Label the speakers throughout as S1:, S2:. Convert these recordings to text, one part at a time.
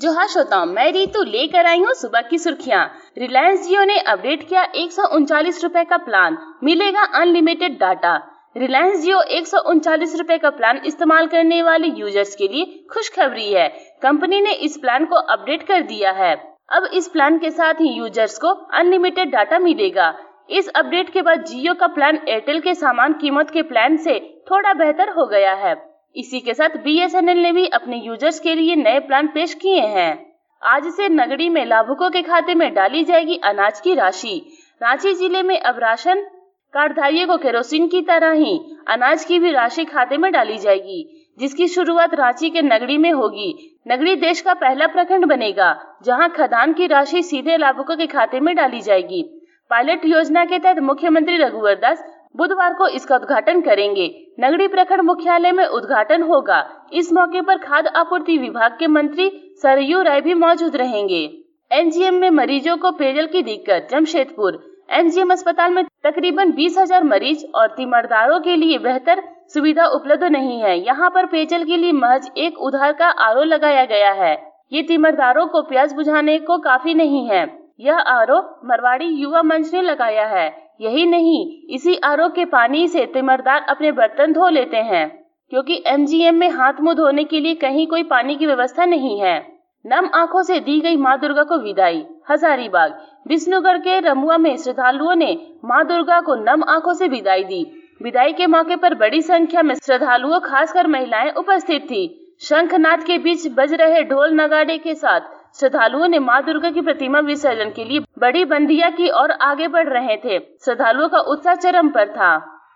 S1: जो हाँ श्रोताओं, मैं रीतू लेकर आई हूँ सुबह की सुर्खियाँ। रिलायंस जियो ने अपडेट किया 139 रुपए का प्लान, मिलेगा अनलिमिटेड डाटा। रिलायंस जियो 139 रुपए का प्लान इस्तेमाल करने वाले यूजर्स के लिए खुशखबरी है। कंपनी ने इस प्लान को अपडेट कर दिया है। अब इस प्लान के साथ ही यूजर्स को अनलिमिटेड डाटा मिलेगा। इस अपडेट के बाद जियो का प्लान एयरटेल के समान कीमत के प्लान से थोड़ा बेहतर हो गया है। इसी के साथ BSNL ने भी अपने यूजर्स के लिए नए प्लान पेश किए हैं। आज से नगड़ी में लाभुकों के खाते में डाली जाएगी अनाज की राशि। रांची जिले में अब राशन कार्डधारियों को केरोसिन की तरह ही अनाज की भी राशि खाते में डाली जाएगी, जिसकी शुरुआत रांची के नगड़ी में होगी। नगड़ी देश का पहला प्रखंड बनेगा जहां खदान की राशि सीधे लाभुकों के खाते में डाली जाएगी। पायलट योजना के तहत मुख्यमंत्री रघुवर दास बुधवार को इसका उद्घाटन करेंगे। नगड़ी प्रखंड मुख्यालय में उद्घाटन होगा। इस मौके पर खाद्य आपूर्ति विभाग के मंत्री सरयू राय भी मौजूद रहेंगे। NGM में मरीजों को पेयजल की दिक्कत। जमशेदपुर NGM अस्पताल में तकरीबन 20,000 मरीज और तीमरदारों के लिए बेहतर सुविधा उपलब्ध नहीं है। यहाँ पर पेयजल के लिए महज एक उधार का RO लगाया गया है। ये तीमरदारों को प्यास बुझाने को काफी नहीं है। यह RO मरवाड़ी युवा मंच ने लगाया है। यही नहीं, इसी RO के पानी से तीमरदार अपने बर्तन धो लेते हैं, क्योंकि MGM में हाथ मुंह धोने के लिए कहीं कोई पानी की व्यवस्था नहीं है। नम आंखों से दी गई मां दुर्गा को विदाई। हजारीबाग विष्णुगढ़ के रमुआ में श्रद्धालुओं ने मां दुर्गा को नम आंखों से विदाई दी। विदाई के मौके पर बड़ी संख्या में श्रद्धालुओं, खासकर महिलाएं उपस्थित थी। शंखनाद के बीच बज रहे ढोल नगाड़े के साथ श्रद्धालुओं ने मां दुर्गा की प्रतिमा विसर्जन के लिए बड़ी बंदिया की ओर आगे बढ़ रहे थे। श्रद्धालुओं का उत्साह चरम पर था।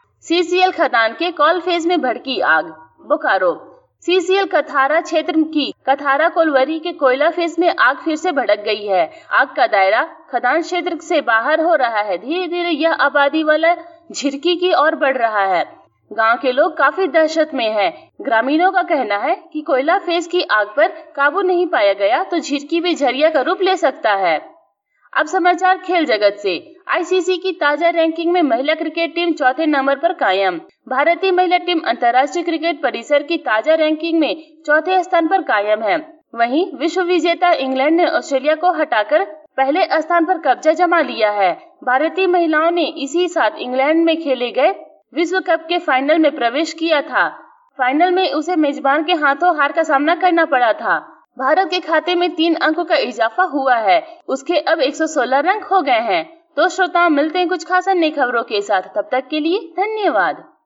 S1: CCL खदान के कॉल फेज में भड़की आग। बोकारो CCL कथारा क्षेत्र की कथारा कोलवरी के कोयला फेज में आग फिर से भड़क गई है। आग का दायरा खदान क्षेत्र से बाहर हो रहा है। धीरे धीरे यह आबादी वाला झिरकी की ओर बढ़ रहा है। गांव के लोग काफी दहशत में हैं। ग्रामीणों का कहना है कि कोयला फेज की आग पर काबू नहीं पाया गया तो झिरकी भी झरिया का रूप ले सकता है। अब समाचार खेल जगत से। ICC की ताजा रैंकिंग में महिला क्रिकेट टीम चौथे नंबर पर कायम। भारतीय महिला टीम अंतर्राष्ट्रीय क्रिकेट परिसर की ताजा रैंकिंग में चौथे स्थान पर कायम है। वहीं विश्व विजेता इंग्लैंड ने ऑस्ट्रेलिया को हटाकर पहले स्थान पर कब्जा जमा लिया है। भारतीय महिलाओं ने इसी साथ इंग्लैंड में खेले गए विश्व कप के फाइनल में प्रवेश किया था। फाइनल में उसे मेजबान के हाथों हार का सामना करना पड़ा था। भारत के खाते में 3 अंकों का इजाफा हुआ है। उसके अब 116 रन हो गए हैं। तो श्रोताओं, मिलते हैं कुछ खास अन्य खबरों के साथ। तब तक के लिए धन्यवाद।